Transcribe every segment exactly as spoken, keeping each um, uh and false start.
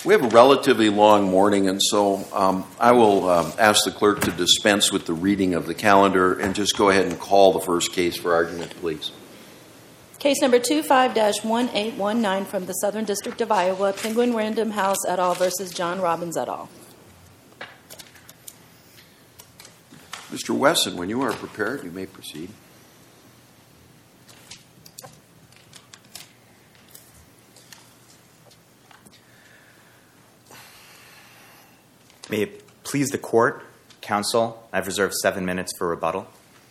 We have a relatively long morning, and so um, I will um, ask the clerk to dispense with the reading of the calendar and just go ahead and call the first case for argument, please. Case number two five dash one eight one nine from the Southern District of Iowa, Penguin Random House et al. Versus John Robbins et al. Mister Wesson, when you are prepared, you may proceed. May it please the court, counsel, I've reserved seven minutes for rebuttal.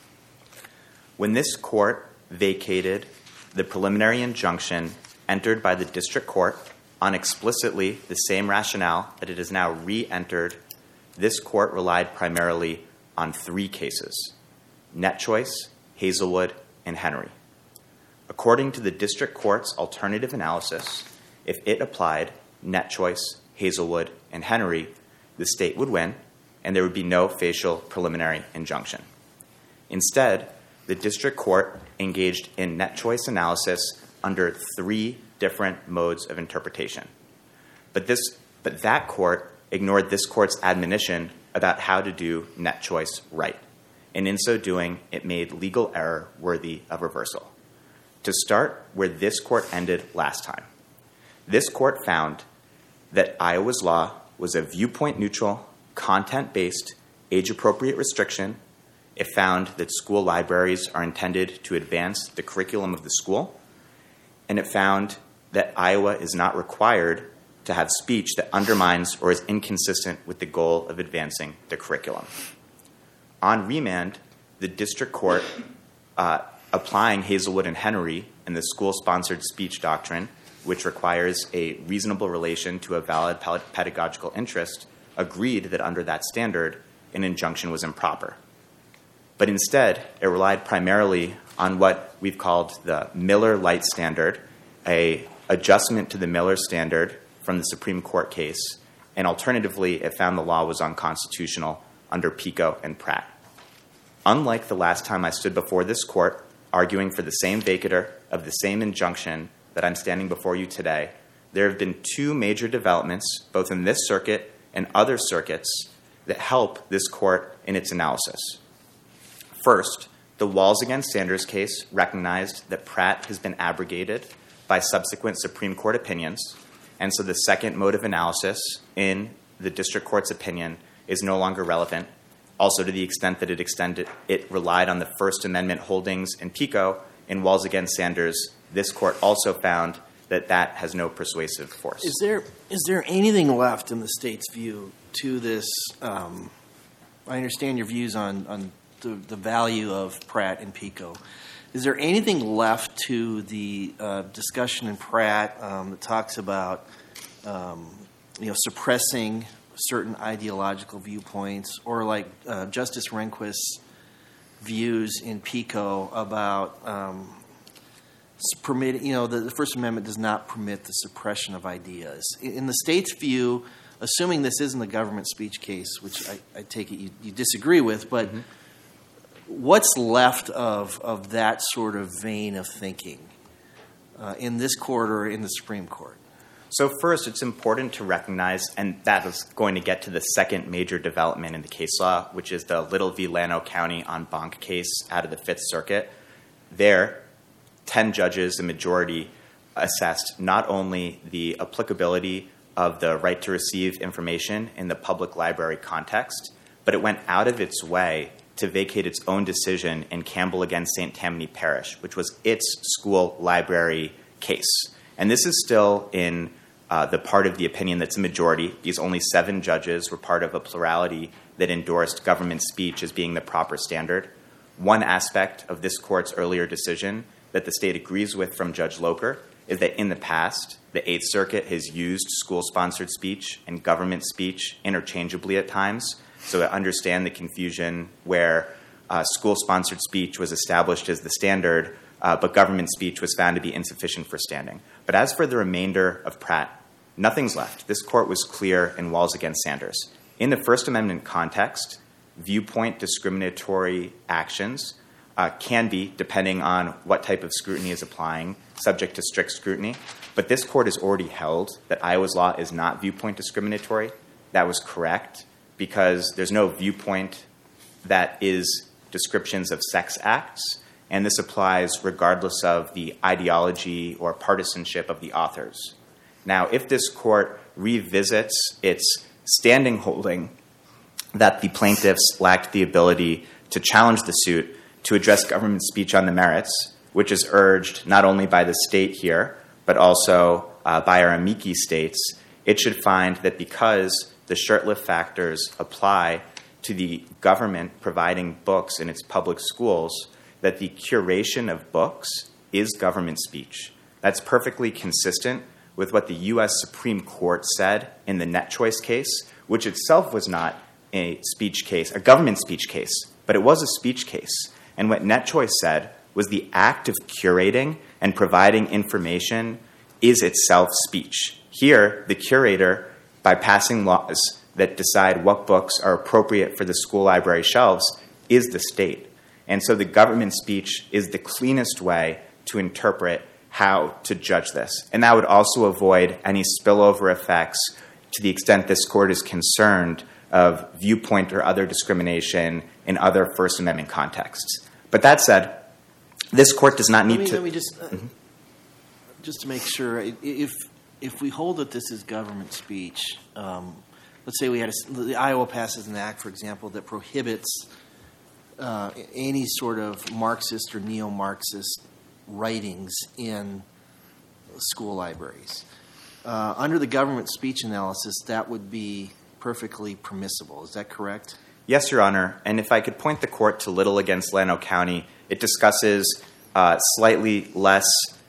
When this court vacated the preliminary injunction entered by the district court on explicitly the same rationale that it has now re-entered, this court relied primarily on three cases: NetChoice, Hazelwood, and Henry. According to the district court's alternative analysis, if it applied NetChoice, Hazelwood, and Henry, the state would win, and there would be no facial preliminary injunction. Instead, the district court engaged in NetChoice analysis under three different modes of interpretation. But this, but that court ignored this court's admonition about how to do NetChoice right, and in so doing, it made legal error worthy of reversal. To start where this court ended last time, this court found that Iowa's law was a viewpoint-neutral, content-based, age-appropriate restriction. It found that school libraries are intended to advance the curriculum of the school, and it found that Iowa is not required to have speech that undermines or is inconsistent with the goal of advancing the curriculum. On remand, the district court, uh, applying Hazelwood and Henry and the school-sponsored speech doctrine, which requires a reasonable relation to a valid pedagogical interest, agreed that under that standard, an injunction was improper. But instead, it relied primarily on what we've called the Miller Light Standard, a adjustment to the Miller Standard from the Supreme Court case, and alternatively, it found the law was unconstitutional under Pico and Pratt. Unlike the last time I stood before this court arguing for the same vacatur of the same injunction that I'm standing before you today, there have been two major developments, both in this circuit and other circuits, that help this court in its analysis. First, the Walls against Sanders case recognized that Pratt has been abrogated by subsequent Supreme Court opinions, and so the second mode of analysis in the district court's opinion is no longer relevant, also to the extent that it extended, it relied on the First Amendment holdings in Pico. In Walls against Sanders, this court also found that that has no persuasive force. Is there is there anything left in the state's view to this? Um, I understand your views on, on the, the value of Pratt and Pico. Is there anything left to the uh, discussion in Pratt um, that talks about um, you know suppressing certain ideological viewpoints, or like uh, Justice Rehnquist's views in Pico about um, permitting, you know, the, the First Amendment does not permit the suppression of ideas. In, in the state's view, assuming this isn't a government speech case, which I, I take it you, you disagree with, but mm-hmm. what's left of, of that sort of vein of thinking uh, in this court or in the Supreme Court? So first, it's important to recognize, and that is going to get to the second major development in the case law, which is the Little v. Llano County en banc case out of the Fifth Circuit. There, ten judges, a majority, assessed not only the applicability of the right to receive information in the public library context, but it went out of its way to vacate its own decision in Campbell against Saint Tammany Parish, which was its school library case. And this is still in uh, the part of the opinion that's a majority. These only seven judges were part of a plurality that endorsed government speech as being the proper standard. One aspect of this court's earlier decision that the state agrees with from Judge Locher is that in the past, the Eighth Circuit has used school-sponsored speech and government speech interchangeably at times. So I understand the confusion where uh, school-sponsored speech was established as the standard, uh, but government speech was found to be insufficient for standing. But as for the remainder of Pratt, nothing's left. This court was clear in Walls against Sanders. In the First Amendment context, viewpoint discriminatory actions uh, can be, depending on what type of scrutiny is applying, subject to strict scrutiny. But this court has already held that Iowa's law is not viewpoint discriminatory. That was correct because there's no viewpoint that is descriptions of sex acts, and this applies regardless of the ideology or partisanship of the authors. Now, if this court revisits its standing holding that the plaintiffs lacked the ability to challenge the suit to address government speech on the merits, which is urged not only by the state here, but also uh, by our amici states, it should find that because the Shurtleff factors apply to the government providing books in its public schools, that the curation of books is government speech. That's perfectly consistent with what the U S Supreme Court said in the Net Choice case, which itself was not a speech case, a government speech case, but it was a speech case. And what Net Choice said was the act of curating and providing information is itself speech. Here, the curator, by passing laws that decide what books are appropriate for the school library shelves, is the state. And so the government speech is the cleanest way to interpret how to judge this. And that would also avoid any spillover effects to the extent this court is concerned of viewpoint or other discrimination in other First Amendment contexts. But that said, this court does not need let me, to... Let me just, uh, mm-hmm. just to make sure, if if we hold that this is government speech, um, let's say we had a, the Iowa passes an act, for example, that prohibits uh, any sort of Marxist or neo-Marxist writings in school libraries. Uh, under the government speech analysis, that would be perfectly permissible. Is that correct? Yes, Your Honor. And if I could point the court to Little against Llano County, it discusses uh, slightly less,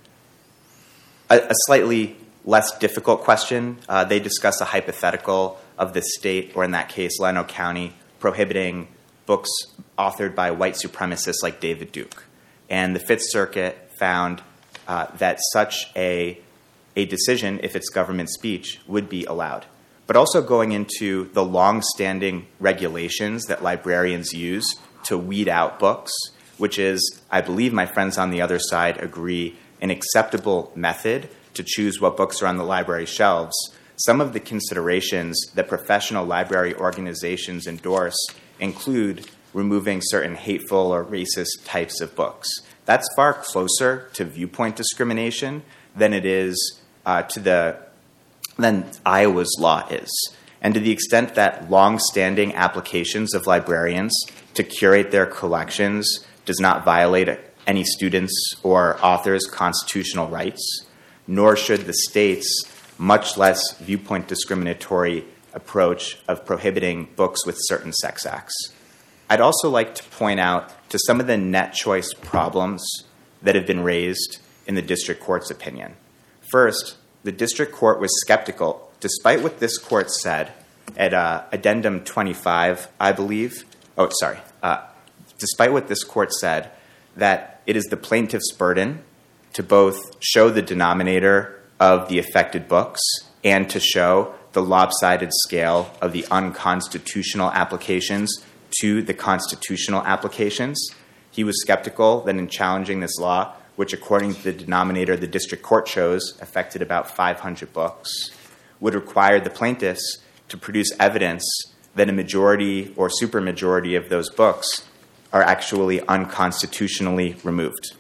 a, a slightly less difficult question. Uh, they discuss a hypothetical of the state, or in that case, Llano County, prohibiting books authored by white supremacists like David Duke. And the Fifth Circuit found uh, that such a, a decision, if it's government speech, would be allowed. But also going into the long-standing regulations that librarians use to weed out books, which is, I believe my friends on the other side agree, an acceptable method to choose what books are on the library shelves. Some of the considerations that professional library organizations endorse include removing certain hateful or racist types of books. That's far closer to viewpoint discrimination than it is uh, to the than Iowa's law is. And to the extent that long-standing applications of librarians to curate their collections does not violate any students' or authors' constitutional rights, nor should the state's much less viewpoint discriminatory approach of prohibiting books with certain sex acts. I'd also like to point out to some of the net choice problems that have been raised in the district court's opinion. First, the district court was skeptical, despite what this court said at uh, addendum twenty-five, I believe. Oh, sorry. Uh, despite what this court said, that it is the plaintiff's burden to both show the denominator of the affected books and to show the lopsided scale of the unconstitutional applications to the constitutional applications. He was skeptical that in challenging this law, which according to the denominator the district court chose affected about five hundred books, would require the plaintiffs to produce evidence that a majority or supermajority of those books are actually unconstitutionally removed.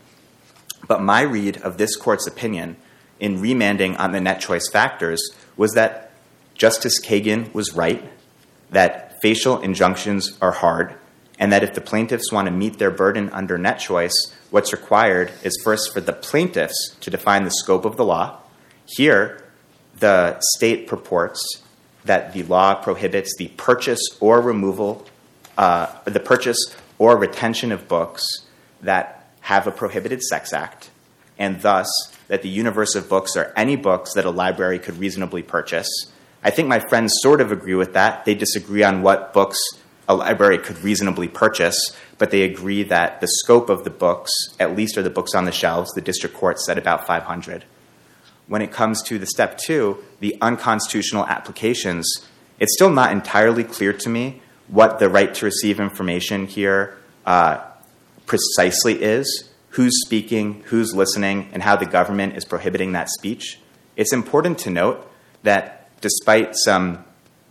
But my read of this court's opinion in remanding on the net choice factors was that Justice Kagan was right, that facial injunctions are hard, and that if the plaintiffs want to meet their burden under net choice, what's required is first for the plaintiffs to define the scope of the law. Here, the state purports that the law prohibits the purchase or removal, uh, the purchase or retention of books that have a prohibited sex act, and thus that the universe of books are any books that a library could reasonably purchase. I think my friends sort of agree with that. They disagree on what books a library could reasonably purchase, but they agree that the scope of the books, at least are the books on the shelves, the district court said about five hundred. When it comes to the step two, the unconstitutional applications, it's still not entirely clear to me what the right to receive information here uh, precisely is, who's speaking, who's listening, and how the government is prohibiting that speech, it's important to note that despite some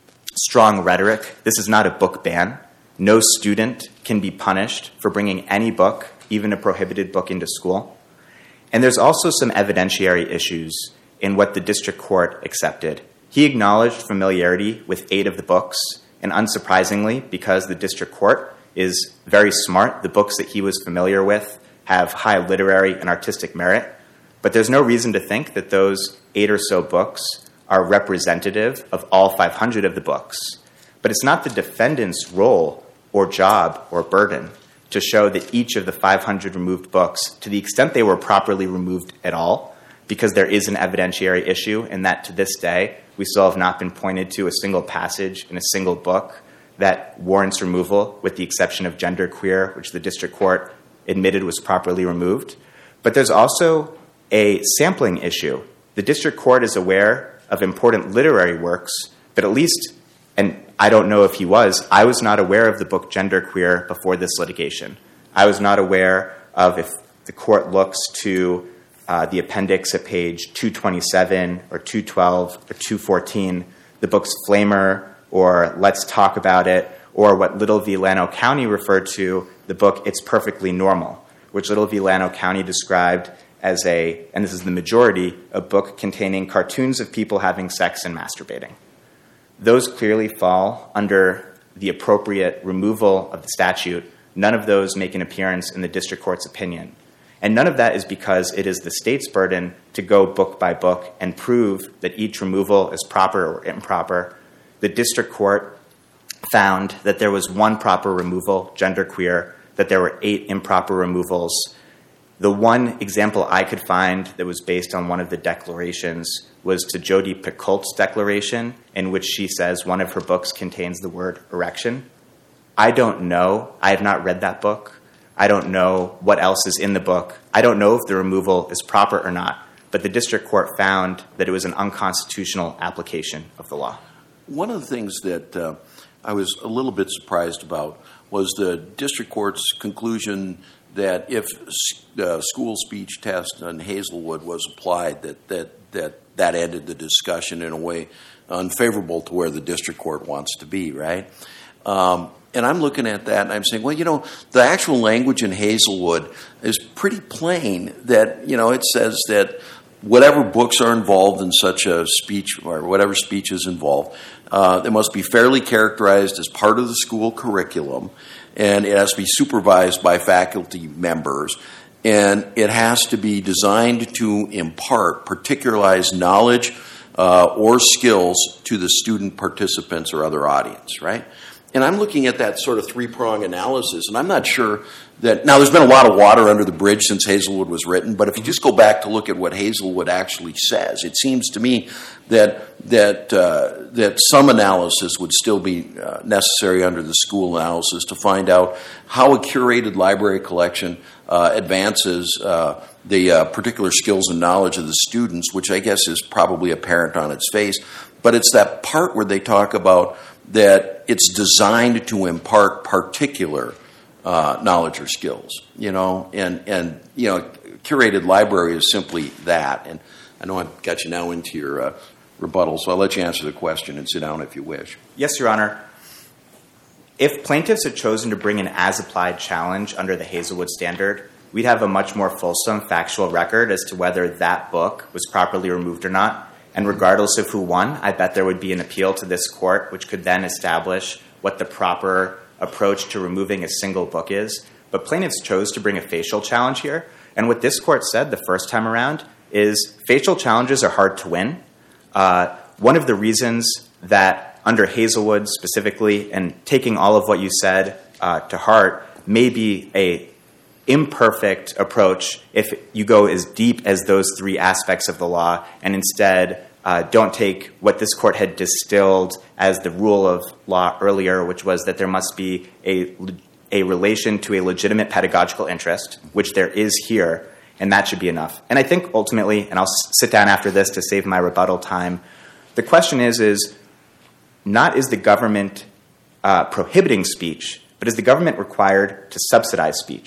strong rhetoric, this is not a book ban. No student can be punished for bringing any book, even a prohibited book, into school. And there's also some evidentiary issues in what the district court accepted. He acknowledged familiarity with eight of the books, and unsurprisingly, because the district court is very smart, the books that he was familiar with have high literary and artistic merit. But there's no reason to think that those eight or so books are representative of all five hundred of the books. But it's not the defendant's role or job or burden to show that each of the five hundred removed books, to the extent they were properly removed at all, because there is an evidentiary issue, and that to this day, we still have not been pointed to a single passage in a single book that warrants removal, with the exception of genderqueer, which the district court admitted was properly removed. But there's also a sampling issue. The district court is aware of important literary works, but at least, and I don't know if he was, I was not aware of the book Genderqueer before this litigation. I was not aware of, if the court looks to uh, the appendix at page two twenty-seven or two twelve or two fourteen, the books Flamer or Let's Talk About It, or what Little v. Llano County referred to, the book It's Perfectly Normal, which Little v. Llano County described as a, and this is the majority, a book containing cartoons of people having sex and masturbating. Those clearly fall under the appropriate removal of the statute. None of those make an appearance in the district court's opinion. And none of that is because it is the state's burden to go book by book and prove that each removal is proper or improper. The district court found that there was one proper removal, genderqueer, that there were eight improper removals. The one example I could find that was based on one of the declarations was to Jodi Picoult's declaration, in which she says one of her books contains the word erection. I don't know. I have not read that book. I don't know what else is in the book. I don't know if the removal is proper or not, but the district court found that it was an unconstitutional application of the law. One of the things that uh, I was a little bit surprised about was the district court's conclusion that if the school speech test on Hazelwood was applied, that that that that ended the discussion in a way unfavorable to where the district court wants to be, right? Um, and I'm looking at that and I'm saying, well, you know, the actual language in Hazelwood is pretty plain that, you know, it says that whatever books are involved in such a speech or whatever speech is involved, uh, they must be fairly characterized as part of the school curriculum, and it has to be supervised by faculty members, and it has to be designed to impart particularized knowledge uh, or skills to the student participants or other audience, right? And I'm looking at that sort of three-prong analysis, and I'm not sure that... Now, there's been a lot of water under the bridge since Hazelwood was written, but if you just go back to look at what Hazelwood actually says, it seems to me that that uh, that some analysis would still be uh, necessary under the school analysis to find out how a curated library collection uh, advances uh, the uh, particular skills and knowledge of the students, which I guess is probably apparent on its face. But it's that part where they talk about that it's designed to impart particular uh, knowledge or skills, you know, and, and, you know, curated library is simply that. And I know I've got you now into your uh, rebuttal, so I'll let you answer the question and sit down if you wish. Yes, Your Honor. If plaintiffs had chosen to bring an as-applied challenge under the Hazelwood standard, we'd have a much more fulsome factual record as to whether that book was properly removed or not. And regardless of who won, I bet there would be an appeal to this court, which could then establish what the proper approach to removing a single book is. But plaintiffs chose to bring a facial challenge here. And what this court said the first time around is facial challenges are hard to win. Uh, one of the reasons that under Hazelwood specifically, and taking all of what you said uh, to heart, may be a imperfect approach if you go as deep as those three aspects of the law and instead uh, don't take what this court had distilled as the rule of law earlier, which was that there must be a, a relation to a legitimate pedagogical interest, which there is here, and that should be enough. And I think ultimately, and I'll sit down after this to save my rebuttal time, the question is, is not is the government uh, prohibiting speech, but is the government required to subsidize speech?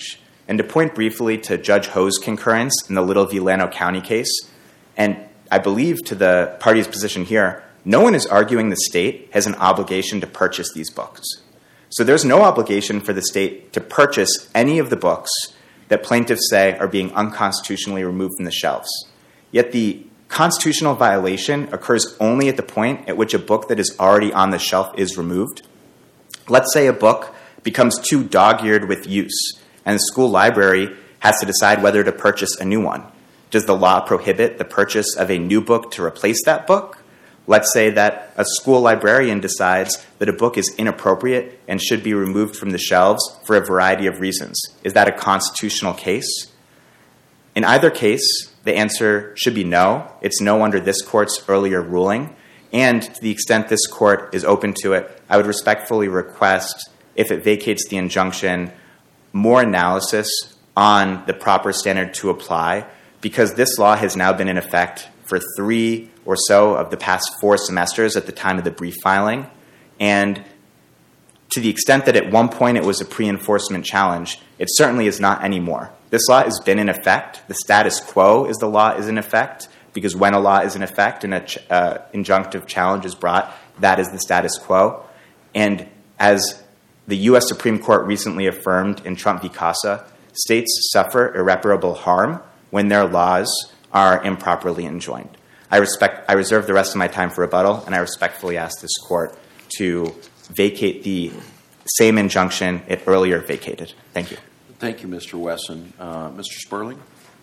And to point briefly to Judge Ho's concurrence in the Little v. Llano County case, and I believe to the party's position here, no one is arguing the state has an obligation to purchase these books. So there's no obligation for the state to purchase any of the books that plaintiffs say are being unconstitutionally removed from the shelves. Yet the constitutional violation occurs only at the point at which a book that is already on the shelf is removed. Let's say a book becomes too dog-eared with use, and the school library has to decide whether to purchase a new one. Does the law prohibit the purchase of a new book to replace that book? Let's say that a school librarian decides that a book is inappropriate and should be removed from the shelves for a variety of reasons. Is that a constitutional case? In either case, the answer should be no. It's no under this court's earlier ruling. And to the extent this court is open to it, I would respectfully request, if it vacates the injunction, more analysis on the proper standard to apply, because this law has now been in effect for three or so of the past four semesters at the time of the brief filing. And to the extent that at one point it was a pre-enforcement challenge, it certainly is not anymore. This law has been in effect. The status quo is the law is in effect, because when a law is in effect and an ch- uh, injunctive challenge is brought, that is the status quo. And as the U S Supreme Court recently affirmed in Trump v. Casa, states suffer irreparable harm when their laws are improperly enjoined. I respect. I reserve the rest of my time for rebuttal, and I respectfully ask this court to vacate the same injunction it earlier vacated. Thank you. Thank you, Mister Wesson. Uh, Mister Sperling?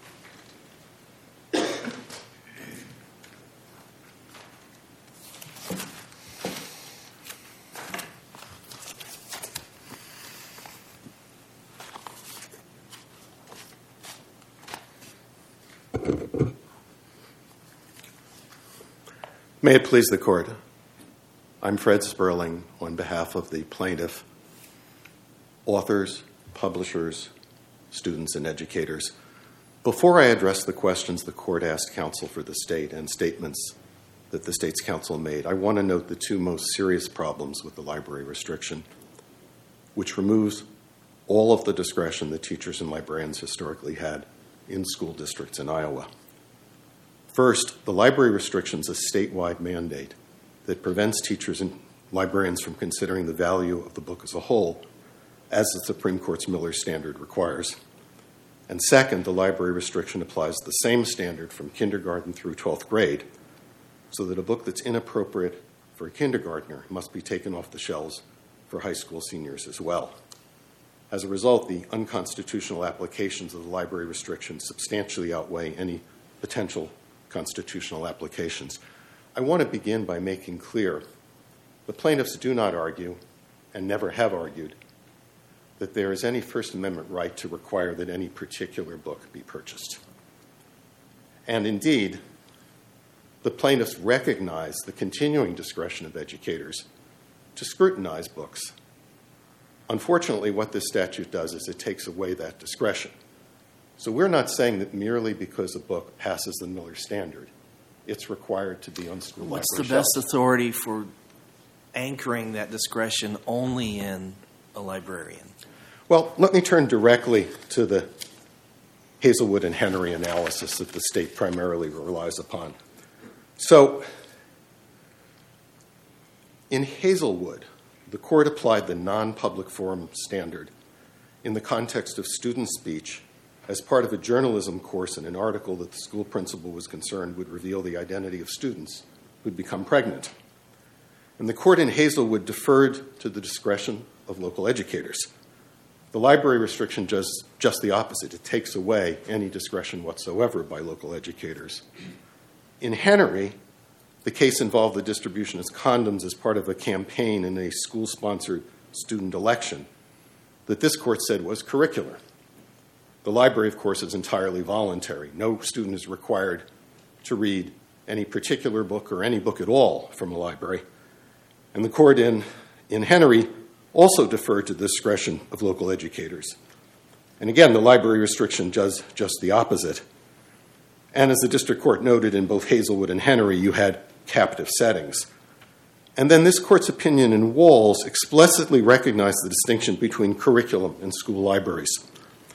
May it please the court. I'm Fred Sperling on behalf of the plaintiff, authors, publishers, students, and educators. Before I address the questions the court asked counsel for the state and statements that the state's counsel made, I want to note the two most serious problems with the library restriction, which removes all of the discretion that teachers and librarians historically had in school districts in Iowa. First, the library restriction is a statewide mandate that prevents teachers and librarians from considering the value of the book as a whole, as the Supreme Court's Miller standard requires. And second, the library restriction applies the same standard from kindergarten through twelfth grade, so that a book that's inappropriate for a kindergartner must be taken off the shelves for high school seniors as well. As a result, the unconstitutional applications of the library restriction substantially outweigh any potential constitutional applications. I want to begin by making clear the plaintiffs do not argue, and never have argued, that there is any First Amendment right to require that any particular book be purchased. And indeed, the plaintiffs recognize the continuing discretion of educators to scrutinize books. Unfortunately, what this statute does is it takes away that discretion. So we're not saying that merely because a book passes the Miller standard, it's required to be on school library What's the shelves. best authority for anchoring that discretion only in a librarian? Well, let me turn directly to the Hazelwood and Henry analysis that the state primarily relies upon. So, in Hazelwood, the court applied the non-public forum standard in the context of student speech as part of a journalism course in an article that the school principal was concerned would reveal the identity of students who'd become pregnant. And the court in Hazelwood deferred to the discretion of local educators. The library restriction does just the opposite. It takes away any discretion whatsoever by local educators. In Henry, the case involved the distribution of condoms as part of a campaign in a school-sponsored student election that this court said was curricular. The library, of course, is entirely voluntary. No student is required to read any particular book or any book at all from a library. And the court in, in Henry also deferred to the discretion of local educators. And again, the library restriction does just the opposite. And as the district court noted in both Hazelwood and Henry, you had captive settings. And then this court's opinion in Walls explicitly recognized the distinction between curriculum and school libraries.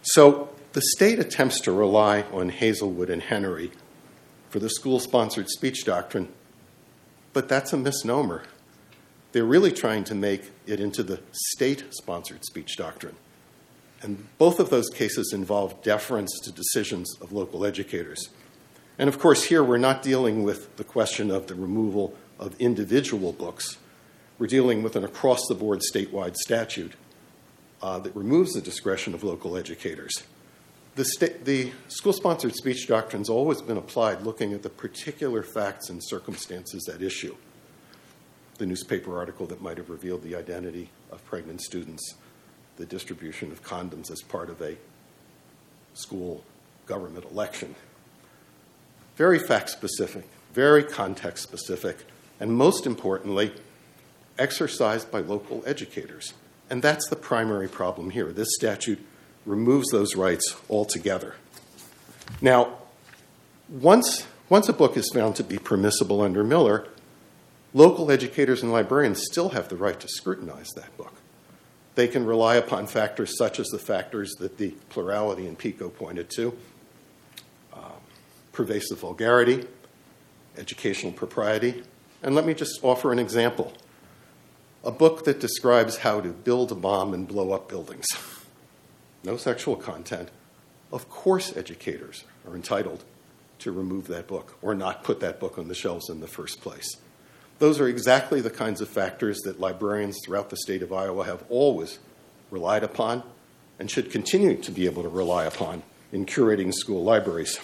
So the state attempts to rely on Hazelwood and Henry for the school-sponsored speech doctrine, but that's a misnomer. They're really trying to make it into the state-sponsored speech doctrine. And both of those cases involve deference to decisions of local educators. And of course, here we're not dealing with the question of the removal of individual books. We're dealing with an across-the-board statewide statute uh, that removes the discretion of local educators. The, sta- the school-sponsored speech doctrine has always been applied looking at the particular facts and circumstances at issue. The newspaper article that might have revealed the identity of pregnant students, the distribution of condoms as part of a school government election. Very fact-specific, very context-specific, and most importantly, exercised by local educators. And that's the primary problem here. This statute removes those rights altogether. Now, once, once a book is found to be permissible under Miller, local educators and librarians still have the right to scrutinize that book. They can rely upon factors such as the factors that the plurality in PICO pointed to, uh, pervasive vulgarity, educational propriety, and let me just offer an example. A book that describes how to build a bomb and blow up buildings. No sexual content. Of course educators are entitled to remove that book or not put that book on the shelves in the first place. Those are exactly the kinds of factors that librarians throughout the state of Iowa have always relied upon and should continue to be able to rely upon in curating school libraries.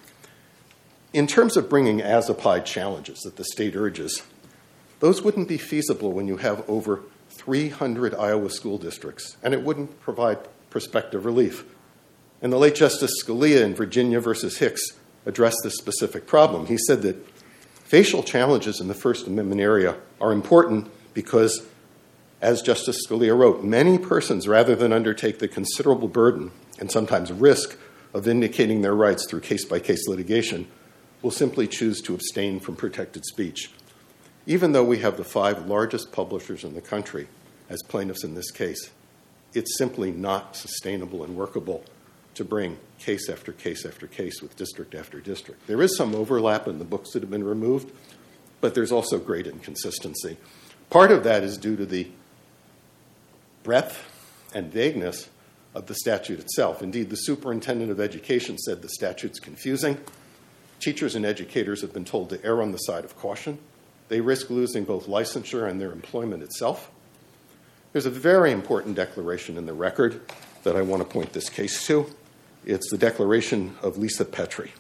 In terms of bringing as-applied challenges that the state urges, those wouldn't be feasible when you have over three hundred Iowa school districts, and it wouldn't provide prospective relief. And the late Justice Scalia in Virginia versus Hicks addressed this specific problem. He said that facial challenges in the First Amendment area are important because, as Justice Scalia wrote, many persons, rather than undertake the considerable burden and sometimes risk of vindicating their rights through case-by-case litigation, will simply choose to abstain from protected speech. Even though we have the five largest publishers in the country as plaintiffs in this case, it's simply not sustainable and workable to bring case after case after case with district after district. There is some overlap in the books that have been removed, but there's also great inconsistency. Part of that is due to the breadth and vagueness of the statute itself. Indeed, the superintendent of education said the statute's confusing. Teachers and educators have been told to err on the side of caution. They risk losing both licensure and their employment itself. There's a very important declaration in the record that I want to point this case to. It's the declaration of Lisa Petrie.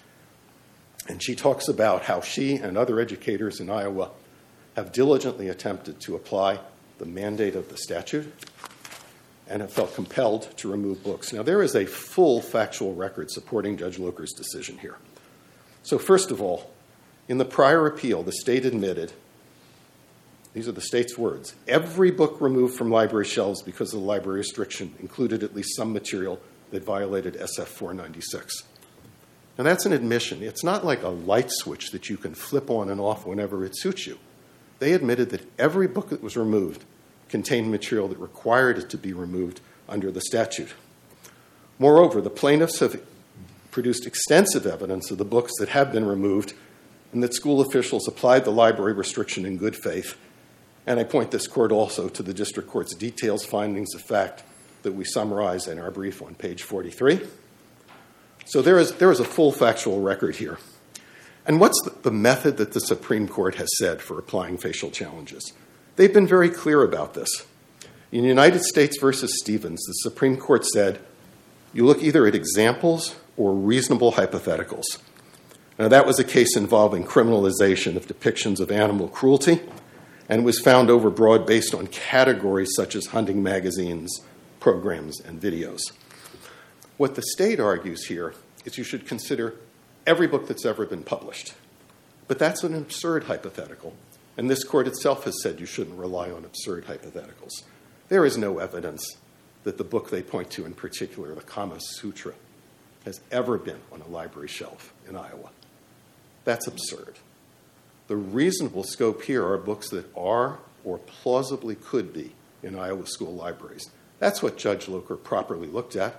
And she talks about how she and other educators in Iowa have diligently attempted to apply the mandate of the statute and have felt compelled to remove books. Now, there is a full factual record supporting Judge Locher's decision here. So first of all, in the prior appeal, the state admitted, these are the state's words, every book removed from library shelves because of the library restriction included at least some material that violated S F four ninety-six. Now that's an admission. It's not like a light switch that you can flip on and off whenever it suits you. They admitted that every book that was removed contained material that required it to be removed under the statute. Moreover, the plaintiffs have produced extensive evidence of the books that have been removed and that school officials applied the library restriction in good faith. And I point this court also to the district court's details, findings of fact that we summarize in our brief on page forty-three. So there is, there is a full factual record here. And what's the, the method that the Supreme Court has said for applying facial challenges? They've been very clear about this. In United States versus Stevens, the Supreme Court said, you look either at examples or reasonable hypotheticals. Now, that was a case involving criminalization of depictions of animal cruelty, and was found overbroad based on categories such as hunting magazines, programs, and videos. What the state argues here is you should consider every book that's ever been published. But that's an absurd hypothetical, and this court itself has said you shouldn't rely on absurd hypotheticals. There is no evidence that the book they point to in particular, the Kama Sutra, has ever been on a library shelf in Iowa. That's absurd. The reasonable scope here are books that are or plausibly could be in Iowa school libraries. That's what Judge Locher properly looked at.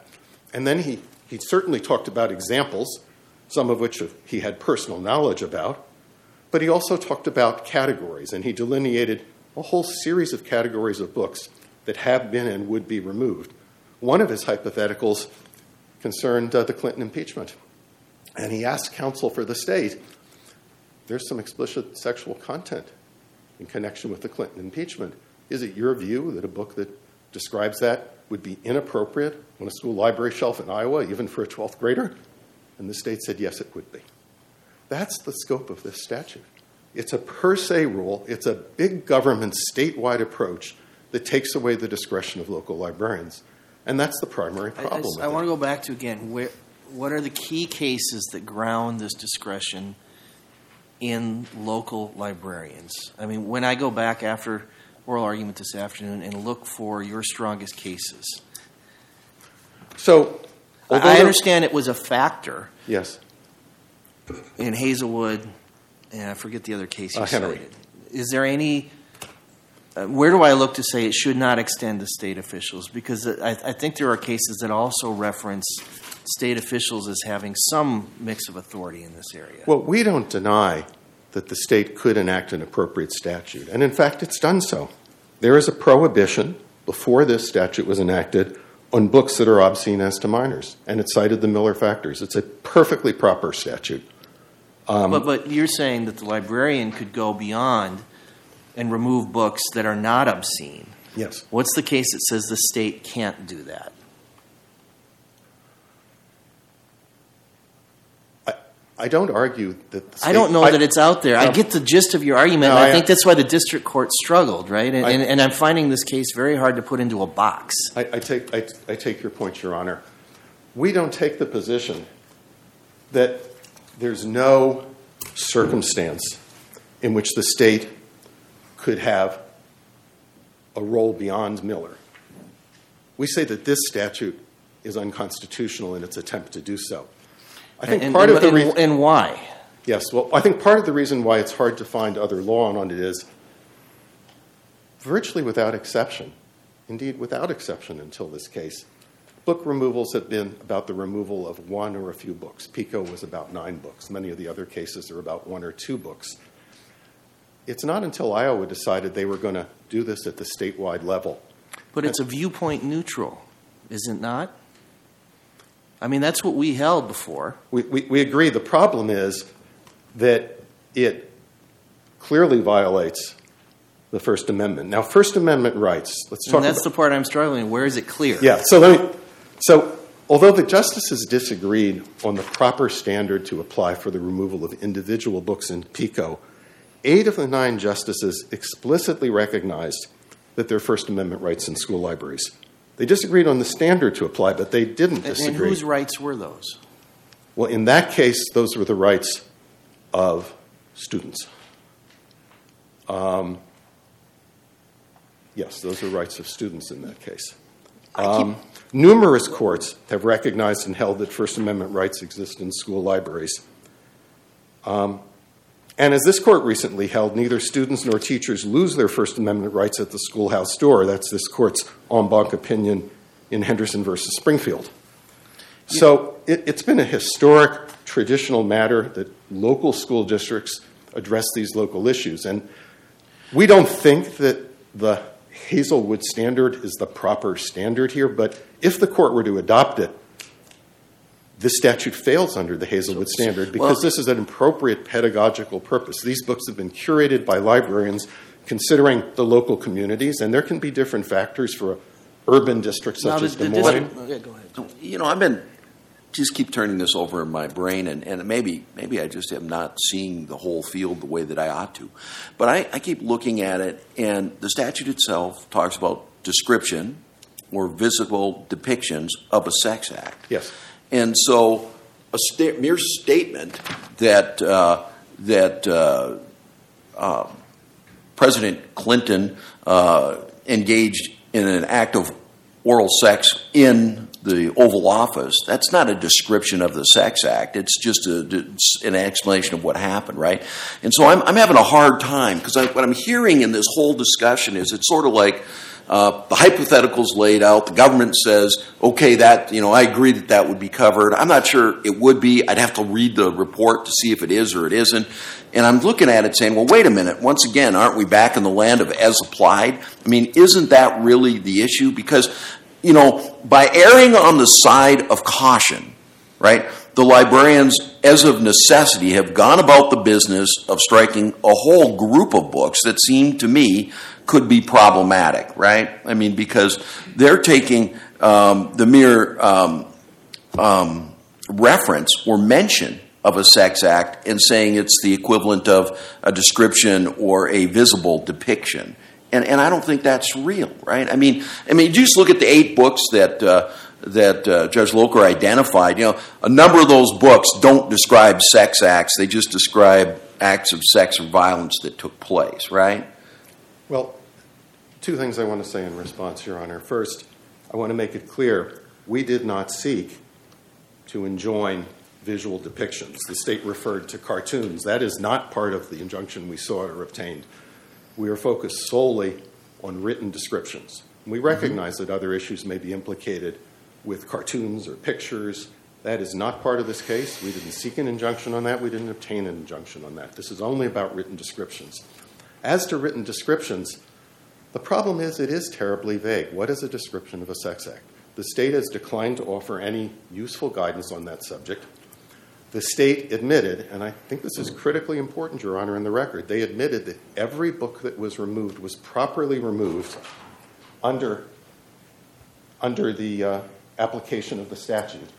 And then he, he certainly talked about examples, some of which he had personal knowledge about, but he also talked about categories, and he delineated a whole series of categories of books that have been and would be removed. One of his hypotheticals concerned uh, the Clinton impeachment. And he asked counsel for the state, there's some explicit sexual content in connection with the Clinton impeachment. Is it your view that a book that describes that would be inappropriate on a school library shelf in Iowa, even for a twelfth grader? And the state said, yes, it would be. That's the scope of this statute. It's a per se rule. It's a big government statewide approach that takes away the discretion of local librarians. And that's the primary problem. I, I, with I want it. to go back to, again, where, what are the key cases that ground this discretion in local librarians? I mean, when I go back after oral argument this afternoon and look for your strongest cases, So, although I there- understand it was a factor Yes. in Hazelwood, and I forget the other case you Uh, Henry. cited. Is there any, uh, where do I look to say it should not extend to state officials? Because I, I think there are cases that also reference state officials as having some mix of authority in this area. Well, we don't deny that the state could enact an appropriate statute. And in fact, it's done so. There is a prohibition before this statute was enacted on books that are obscene as to minors. And it cited the Miller factors. It's a perfectly proper statute. Um, but, but you're saying that the librarian could go beyond and remove books that are not obscene. yes. What's the case that says the state can't do that? I, I don't argue that the state... I don't know I- that it's out there. I No. get the gist of your argument, No, and I I- think that's why the district court struggled, right? And, I- and, and I'm finding this case very hard to put into a box. I, I, take, I, I take your point, Your Honor. We don't take the position that there's no circumstance in which the state could have a role beyond Miller. We say that this statute is unconstitutional in its attempt to do so. I think and, part and, of the and, reason... and why? Yes, well, I think part of the reason why it's hard to find other law on it is virtually without exception, indeed without exception until this case, book removals have been about the removal of one or a few books. PICO was about nine books. Many of the other cases are about one or two books. It's not until Iowa decided they were going to do this at the statewide level. But it's a viewpoint neutral, is it not? I mean, that's what we held before. We, we, we agree. The problem is that it clearly violates the First Amendment. Now, First Amendment rights, let's talk And that's about... the part I'm struggling. Where is it clear? Yeah, so let me... So, although the justices disagreed on the proper standard to apply for the removal of individual books in PICO, eight of the nine justices explicitly recognized that there are First Amendment rights in school libraries. They disagreed on the standard to apply, but they didn't And, disagree. and whose rights were those? Well, in that case, those were the rights of students. Um, yes, those are rights of students in that case. Um, numerous courts have recognized and held that First Amendment rights exist in school libraries. Um, and as this court recently held, neither students nor teachers lose their First Amendment rights at the schoolhouse door. That's this court's en banc opinion in Henderson versus Springfield. So it, it's been a historic, traditional matter that local school districts address these local issues. And we don't think that the Hazelwood standard is the proper standard here, but if the court were to adopt it, this statute fails under the Hazelwood standard because well, this is an appropriate pedagogical purpose. These books have been curated by librarians considering the local communities, and there can be different factors for urban districts such now, as the, Des the Moines. district- yeah, go ahead. You know, I've been just keep turning this over in my brain, and, and maybe maybe I just am not seeing the whole field the way that I ought to. But I, I keep looking at it, and the statute itself talks about description or visible depictions of a sex act. Yes. And so a sta- mere statement that uh, that uh, uh, President Clinton uh, engaged in an act of oral sex in the Oval Office, that's not a description of the sex act. It's just a, it's an explanation of what happened, right? And so I'm, I'm having a hard time because what I'm hearing in this whole discussion is it's sort of like Uh, the hypothetical's laid out. The government says, okay, that, you know, I agree that that would be covered. I'm not sure it would be. I'd have to read the report to see if it is or it isn't. And I'm looking at it saying, well, wait a minute. Once again, aren't we back in the land of as applied? I mean, isn't that really the issue? Because, you know, by erring on the side of caution, right, the librarians, as of necessity, have gone about the business of striking a whole group of books that seem to me could be problematic, right? I mean, because they're taking um, the mere um, um, reference or mention of a sex act and saying it's the equivalent of a description or a visible depiction. And and I don't think that's real, right? I mean, I mean, you just look at the eight books that uh, that uh, Judge Locher identified. You know, a number of those books don't describe sex acts; they just describe acts of sex or violence that took place, right? Well, two things I want to say in response, Your Honor. First, I want to make it clear we did not seek to enjoin visual depictions. The state referred to cartoons. That is not part of the injunction we sought or obtained. We are focused solely on written descriptions. We recognize mm-hmm. that other issues may be implicated with cartoons or pictures. That is not part of this case. We didn't seek an injunction on that. We didn't obtain an injunction on that. This is only about written descriptions. As to written descriptions, the problem is it is terribly vague. What is a description of a sex act? The state has declined to offer any useful guidance on that subject. The state admitted, and I think this is critically important, Your Honor, in the record, they admitted that every book that was removed was properly removed under, under the uh, application of the statute.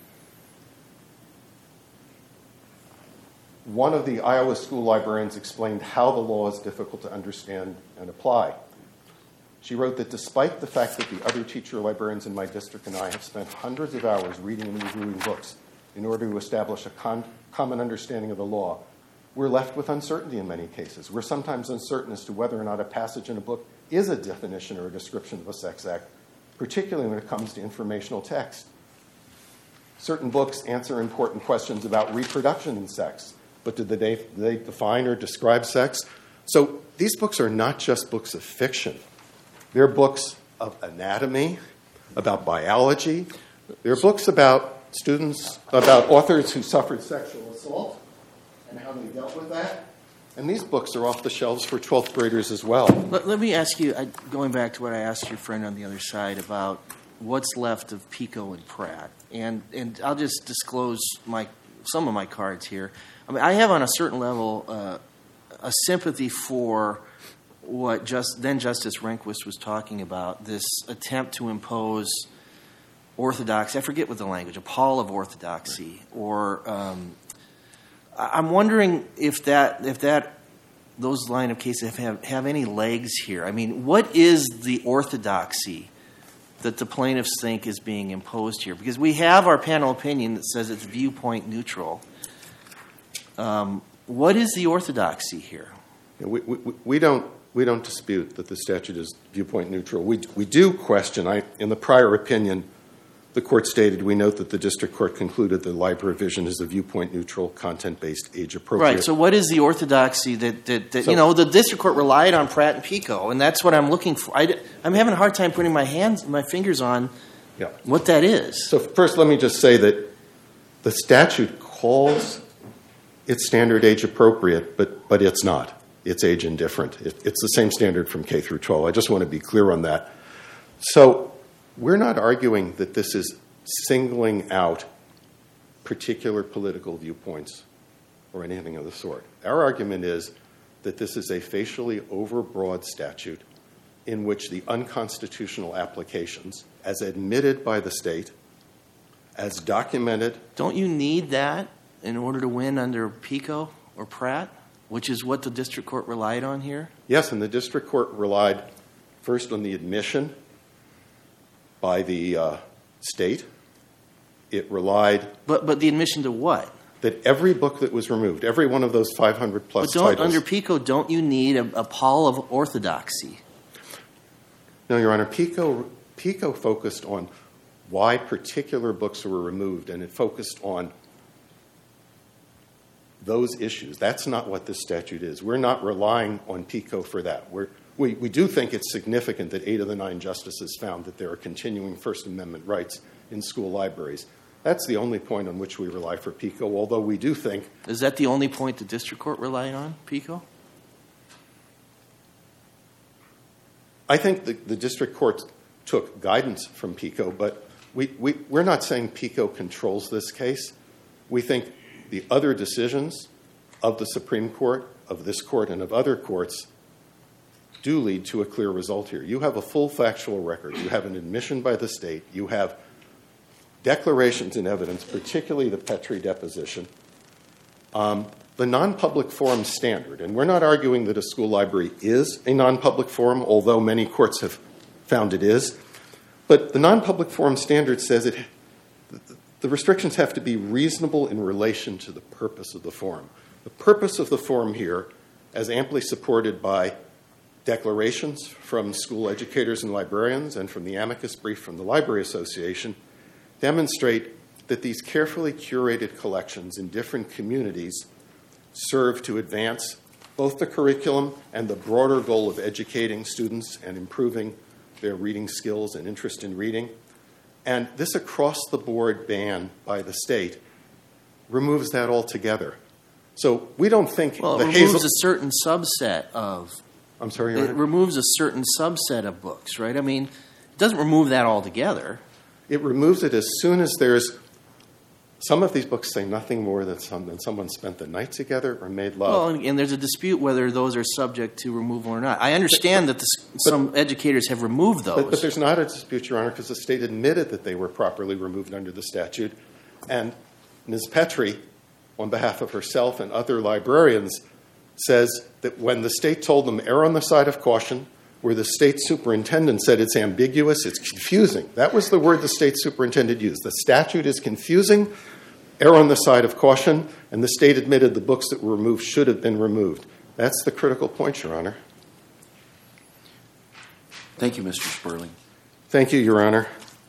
One of the Iowa school librarians explained how the law is difficult to understand and apply. She wrote that despite the fact that the other teacher librarians in my district and I have spent hundreds of hours reading and reviewing books in order to establish a con- common understanding of the law, we're left with uncertainty in many cases. We're sometimes uncertain as to whether or not a passage in a book is a definition or a description of a sex act, particularly when it comes to informational text. Certain books answer important questions about reproduction in sex, but do they, do they define or describe sex? So these books are not just books of fiction. They're books of anatomy, about biology. They're books about students, about authors who suffered sexual assault and how they dealt with that. And these books are off the shelves for twelfth graders as well. Let, let me ask you, I, going back to what I asked your friend on the other side about what's left of Pico and Pratt. And, and I'll just disclose my some of my cards here. I mean, I have on a certain level uh, a sympathy for what just then Justice Rehnquist was talking about, this attempt to impose orthodoxy. I forget what the language, a pall of orthodoxy, or um, I'm wondering if that if that those line of cases have have any legs here. I mean, what is the orthodoxy that the plaintiffs think is being imposed here? Because we have our panel opinion that says it's viewpoint neutral. Um, what is the orthodoxy here? We, we, we don't we don't dispute that the statute is viewpoint neutral. We we do question. I in the prior opinion, the court stated, we note that the district court concluded the library vision is a viewpoint neutral, content based, age appropriate. Right. So what is the orthodoxy that that, that so, you know the district court relied on Pratt and Pico, and that's what I'm looking for. I, I'm having a hard time putting my hands, my fingers on yeah. what that is. So first, let me just say that the statute calls it standard age appropriate, but but it's not. It's age indifferent. It, it's the same standard from K through twelve. I just want to be clear on that. So we're not arguing that this is singling out particular political viewpoints or anything of the sort. Our argument is that this is a facially overbroad statute in which the unconstitutional applications, as admitted by the state, as documented... Don't you need that in order to win under Pico or Pratt, which is what the district court relied on here? Yes, and the district court relied first on the admission by the uh, state. It relied... But but the admission to what? That every book that was removed, every one of those five hundred plus but don't, titles... Under Pico, don't you need a, a pall of orthodoxy? No, Your Honor. Pico, Pico focused on why particular books were removed, and it focused on those issues. That's not what this statute is. We're not relying on Pico for that. We're, we, we do think it's significant that eight of the nine justices found that there are continuing First Amendment rights in school libraries. That's the only point on which we rely for PICO, although we do think... Is that the only point the district court relied on, PICO? I think the, the district court took guidance from PICO, but we, we, we're not saying PICO controls this case. We think the other decisions of the Supreme Court, of this court, and of other courts do lead to a clear result here. You have a full factual record. You have an admission by the state. You have declarations and evidence, particularly the Petrie deposition. Um, the non-public forum standard, and we're not arguing that a school library is a non-public forum, although many courts have found it is, but the non-public forum standard says it, the restrictions have to be reasonable in relation to the purpose of the forum. The purpose of the forum here, as amply supported by declarations from school educators and librarians and from the amicus brief from the Library Association, demonstrate that these carefully curated collections in different communities serve to advance both the curriculum and the broader goal of educating students and improving their reading skills and interest in reading. And this across-the-board ban by the state removes that altogether. So we don't think well, the it removes Hazel- a certain subset of... I'm sorry, Your It Honor? removes a certain subset of books, right? I mean, it doesn't remove that altogether. It removes it as soon as there's... Some of these books say nothing more than, some, than someone spent the night together or made love. Well, and, and there's a dispute whether those are subject to removal or not. I understand that the, some educators have removed those. But, but there's not a dispute, Your Honor, because the state admitted that they were properly removed under the statute. And Miz Petrie, on behalf of herself and other librarians, says that when the state told them err on the side of caution, where the state superintendent said it's ambiguous, it's confusing. That was the word the state superintendent used. The statute is confusing, err on the side of caution, and the state admitted the books that were removed should have been removed. That's the critical point, Your Honor. Thank you, Mister Sperling. Thank you, Your Honor.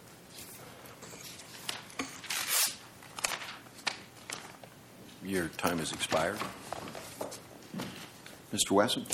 Your time has expired. Mister Wesson?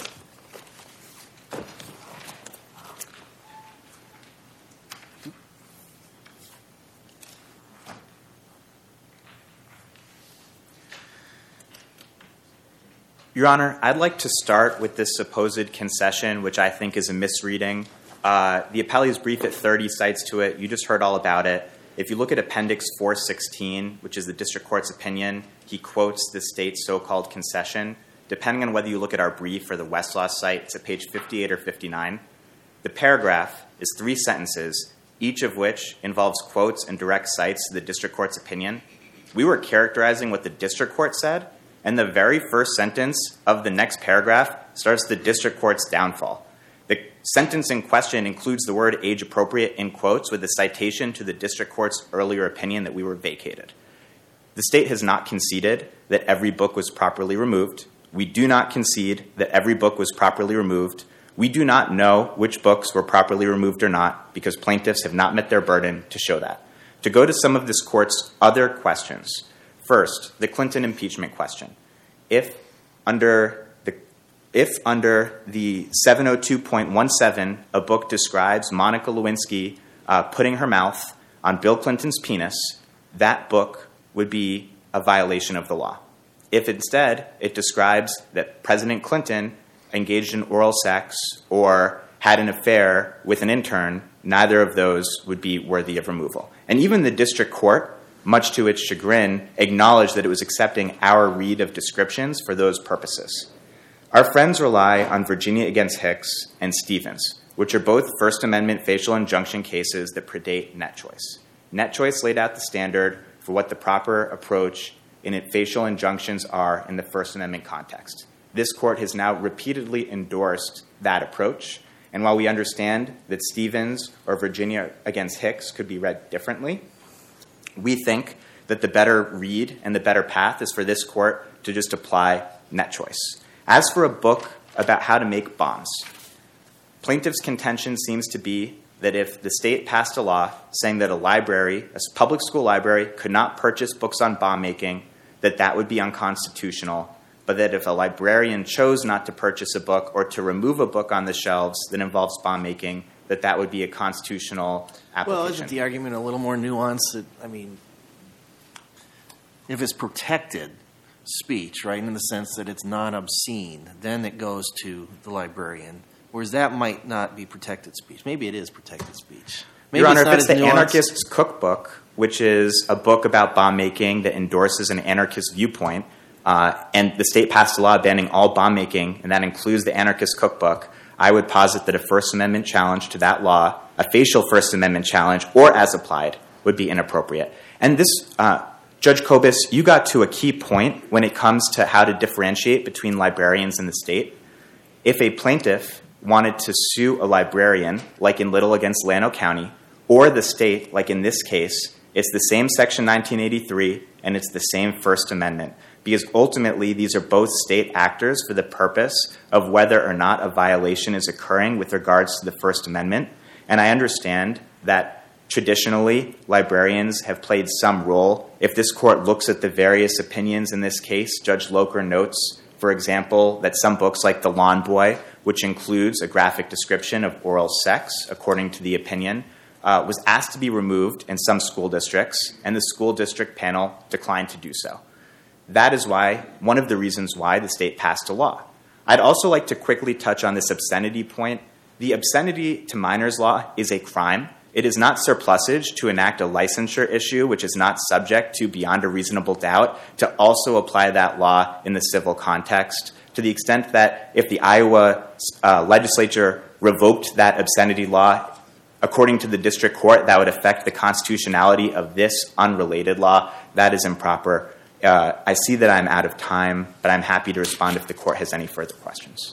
Your Honor, I'd like to start with this supposed concession, which I think is a misreading. Uh, the appellee's brief at thirty cites to it. You just heard all about it. If you look at Appendix four sixteen, which is the district court's opinion, he quotes the state's so-called concession. Depending on whether you look at our brief or the Westlaw site, it's at page fifty-eight or fifty-nine. The paragraph is three sentences, each of which involves quotes and direct cites to the district court's opinion. We were characterizing what the district court said, and the very first sentence of the next paragraph starts the district court's downfall. The sentence in question includes the word age appropriate in quotes with a citation to the district court's earlier opinion that we were vacated. The state has not conceded that every book was properly removed. We do not concede that every book was properly removed. We do not know which books were properly removed or not because plaintiffs have not met their burden to show that. To go to some of this court's other questions, first, the Clinton impeachment question. If under the if under the seven oh two point one seven a book describes Monica Lewinsky uh, putting her mouth on Bill Clinton's penis, that book would be a violation of the law. If instead it describes that President Clinton engaged in oral sex or had an affair with an intern, neither of those would be worthy of removal. And even the district court, much to its chagrin, acknowledged that it was accepting our read of descriptions for those purposes. Our friends rely on Virginia against Hicks and Stevens, which are both First Amendment facial injunction cases that predate Net Choice. Net Choice laid out the standard for what the proper approach in it facial injunctions are in the First Amendment context. This court has now repeatedly endorsed that approach, and while we understand that Stevens or Virginia against Hicks could be read differently, we think that the better read and the better path is for this court to just apply Net Choice. As for a book about how to make bombs, plaintiff's contention seems to be that if the state passed a law saying that a library, a public school library, could not purchase books on bomb making, that that would be unconstitutional. but that if a librarian chose not to purchase a book or to remove a book on the shelves that involves bond making, that that would be a constitutional application. Well, isn't the argument a little more nuanced? That, I mean, if it's protected speech, right, in the sense that it's not obscene, then it goes to the librarian, whereas that might not be protected speech. Maybe it is protected speech. Maybe Your Honor, it's if it's the nuanced. Anarchist's Cookbook, which is a book about bomb making that endorses an anarchist viewpoint, uh, and the state passed a law banning all bomb making, and that includes the Anarchist Cookbook, I would posit that a First Amendment challenge to that law, a facial First Amendment challenge, or as applied, would be inappropriate. And this, uh, Judge Kobus, you got to a key point when it comes to how to differentiate between librarians and the state. If a plaintiff wanted to sue a librarian, like in Little against Llano County, or the state, like in this case, it's the same Section nineteen eighty-three, and it's the same First Amendment. Because ultimately, these are both state actors for the purpose of whether or not a violation is occurring with regards to the First Amendment. And I understand that traditionally, librarians have played some role. If this court looks at the various opinions in this case, Judge Locher notes, for example, that some books like The Lawn Boy, which includes a graphic description of oral sex, according to the opinion, uh, was asked to be removed in some school districts, and the school district panel declined to do so. That is why, one of the reasons why the state passed a law. I'd also like to quickly touch on this obscenity point. The obscenity to minors law is a crime. It is not surplusage to enact a licensure issue, which is not subject to beyond a reasonable doubt, to also apply that law in the civil context, to the extent that if the Iowa uh, legislature revoked that obscenity law, according to the district court, that would affect the constitutionality of this unrelated law. That is improper. Uh, I see that I'm out of time, but I'm happy to respond if the court has any further questions.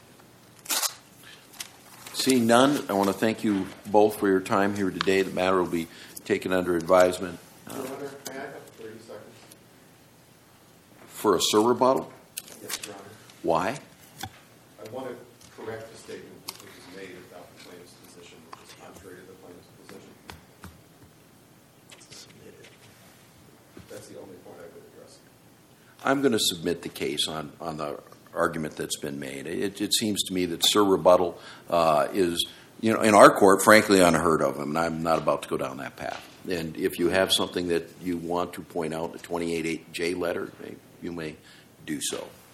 Seeing none, I want to thank you both for your time here today. The matter will be taken under advisement. Uh, Your Honor, may I have thirty seconds? for a Sir rebuttal? Yes, Your Honor. Why? I want to correct the statement which was made about the plaintiff's position, which is contrary to the plaintiff's position. Submitted. That's the only point I would address. I'm going to submit the case on, on the argument that's been made. It, it seems to me that Sir rebuttal uh, is, you know, in our court, frankly, unheard of, and I'm not about to go down that path. And if you have something that you want to point out, the twenty-eight J letter, you may do so.